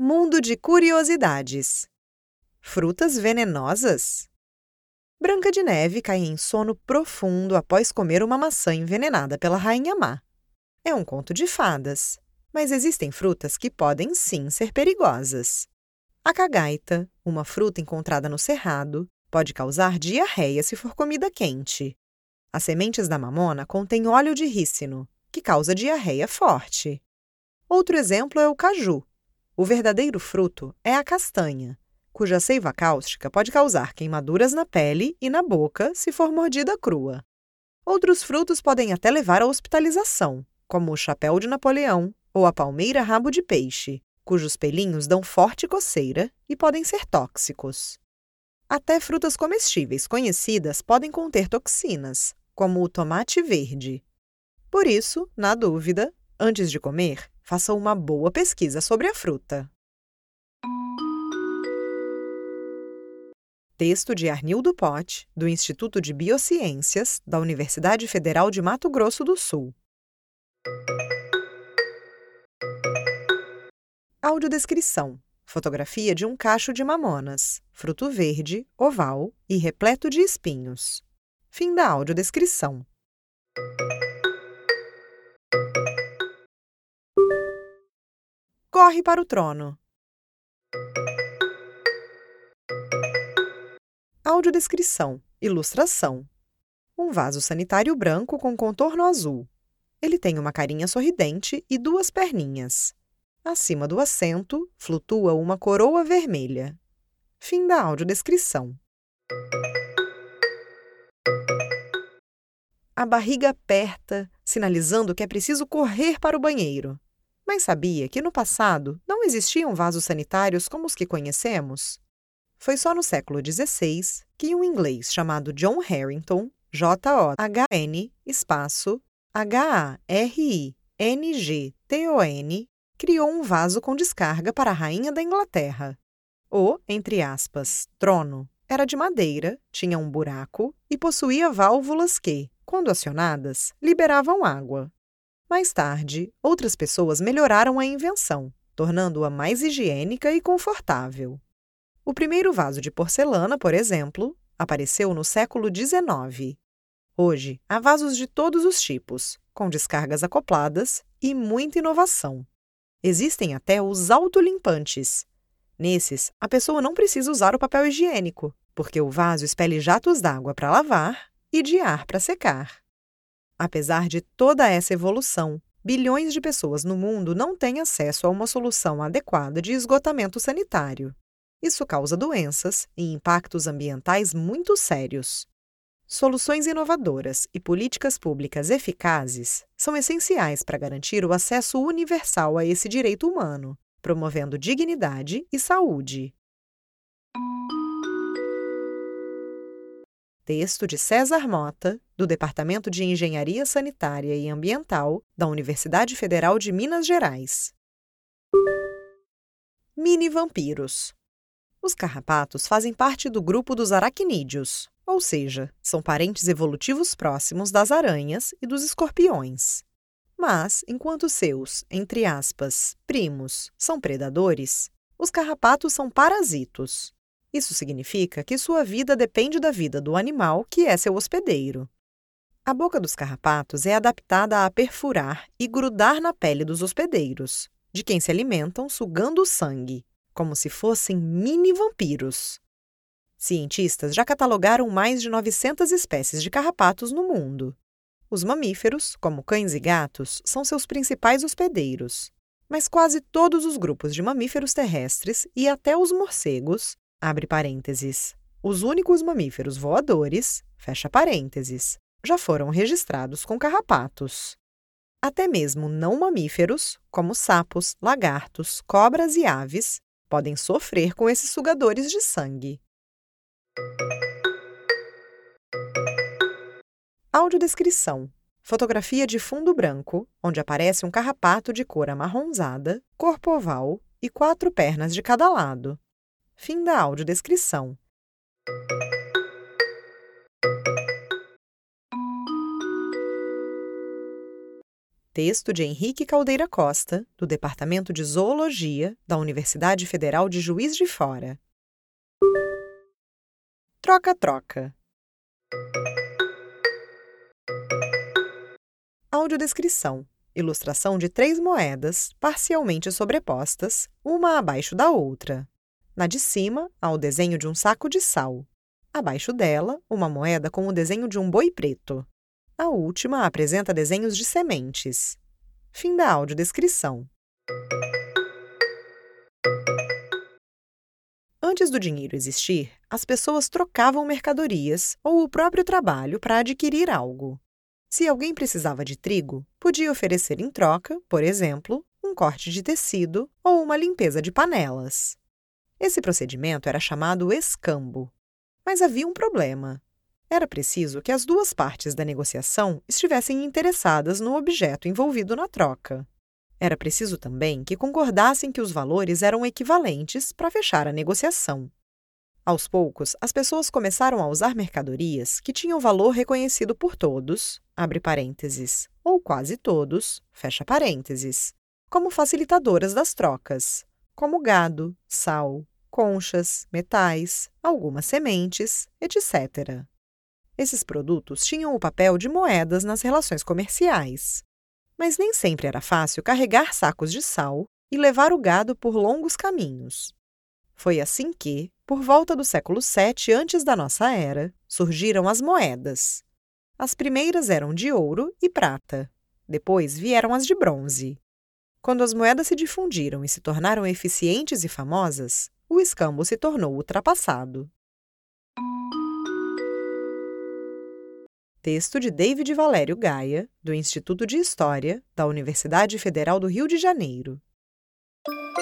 Mundo de curiosidades. Frutas venenosas? Branca de Neve cai em sono profundo após comer uma maçã envenenada pela Rainha Má. É um conto de fadas, mas existem frutas que podem sim ser perigosas. A cagaita, uma fruta encontrada no cerrado, pode causar diarreia se for comida quente. As sementes da mamona contêm óleo de rícino, que causa diarreia forte. Outro exemplo é o caju. O verdadeiro fruto é a castanha, cuja seiva cáustica pode causar queimaduras na pele e na boca se for mordida crua. Outros frutos podem até levar à hospitalização, como o chapéu de Napoleão ou a palmeira rabo de peixe, cujos pelinhos dão forte coceira e podem ser tóxicos. Até frutas comestíveis conhecidas podem conter toxinas, como o tomate verde. Por isso, na dúvida, antes de comer, faça uma boa pesquisa sobre a fruta. Texto de Arnildo Pote, do Instituto de Biociências, da Universidade Federal de Mato Grosso do Sul. Audiodescrição. Fotografia de um cacho de mamonas, fruto verde, oval e repleto de espinhos. Fim da audiodescrição. Corre para o trono. Audiodescrição. Ilustração. Um vaso sanitário branco com contorno azul. Ele tem uma carinha sorridente e duas perninhas. Acima do assento, flutua uma coroa vermelha. Fim da audiodescrição. A barriga aperta, sinalizando que é preciso correr para o banheiro. Mas sabia que no passado não existiam vasos sanitários como os que conhecemos? Foi só no século XVI que um inglês chamado John Harrington, John, espaço, Harrington, criou um vaso com descarga para a rainha da Inglaterra. O, entre aspas, trono, era de madeira, tinha um buraco e possuía válvulas que, quando acionadas, liberavam água. Mais tarde, outras pessoas melhoraram a invenção, tornando-a mais higiênica e confortável. O primeiro vaso de porcelana, por exemplo, apareceu no século XIX. Hoje, há vasos de todos os tipos, com descargas acopladas e muita inovação. Existem até os autolimpantes. Nesses, a pessoa não precisa usar o papel higiênico, porque o vaso expele jatos d'água para lavar e de ar para secar. Apesar de toda essa evolução, bilhões de pessoas no mundo não têm acesso a uma solução adequada de esgotamento sanitário. Isso causa doenças e impactos ambientais muito sérios. Soluções inovadoras e políticas públicas eficazes são essenciais para garantir o acesso universal a esse direito humano, promovendo dignidade e saúde. Texto de César Mota, do Departamento de Engenharia Sanitária e Ambiental da Universidade Federal de Minas Gerais. Mini-vampiros. Os carrapatos fazem parte do grupo dos aracnídeos, ou seja, são parentes evolutivos próximos das aranhas e dos escorpiões. Mas, enquanto seus, entre aspas, primos, são predadores, os carrapatos são parasitos. Isso significa que sua vida depende da vida do animal que é seu hospedeiro. A boca dos carrapatos é adaptada a perfurar e grudar na pele dos hospedeiros, de quem se alimentam sugando o sangue, como se fossem mini-vampiros. Cientistas já catalogaram mais de 900 espécies de carrapatos no mundo. Os mamíferos, como cães e gatos, são seus principais hospedeiros. Mas quase todos os grupos de mamíferos terrestres e até os morcegos, abre parênteses, os únicos mamíferos voadores, fecha parênteses, já foram registrados com carrapatos. Até mesmo não mamíferos, como sapos, lagartos, cobras e aves, podem sofrer com esses sugadores de sangue. Audiodescrição. Fotografia de fundo branco, onde aparece um carrapato de cor amarronzada, corpo oval e 4 pernas de cada lado. Fim da audiodescrição. Texto de Henrique Caldeira Costa, do Departamento de Zoologia da Universidade Federal de Juiz de Fora. Troca-troca. Audiodescrição. Ilustração de 3 moedas, parcialmente sobrepostas, uma abaixo da outra. Na de cima, há o desenho de um saco de sal. Abaixo dela, uma moeda com o desenho de um boi preto. A última apresenta desenhos de sementes. Fim da audiodescrição. Antes do dinheiro existir, as pessoas trocavam mercadorias ou o próprio trabalho para adquirir algo. Se alguém precisava de trigo, podia oferecer em troca, por exemplo, um corte de tecido ou uma limpeza de panelas. Esse procedimento era chamado escambo. Mas havia um problema. Era preciso que as 2 partes da negociação estivessem interessadas no objeto envolvido na troca. Era preciso também que concordassem que os valores eram equivalentes para fechar a negociação. Aos poucos, as pessoas começaram a usar mercadorias que tinham valor reconhecido por todos, abre parênteses, ou quase todos, fecha parênteses, como facilitadoras das trocas, como gado, sal, conchas, metais, algumas sementes, etc. Esses produtos tinham o papel de moedas nas relações comerciais. Mas nem sempre era fácil carregar sacos de sal e levar o gado por longos caminhos. Foi assim que, por volta do século VII antes da nossa era, surgiram as moedas. As primeiras eram de ouro e prata. Depois vieram as de bronze. Quando as moedas se difundiram e se tornaram eficientes e famosas, o escambo se tornou ultrapassado. Texto de David Valério Gaia, do Instituto de História da Universidade Federal do Rio de Janeiro.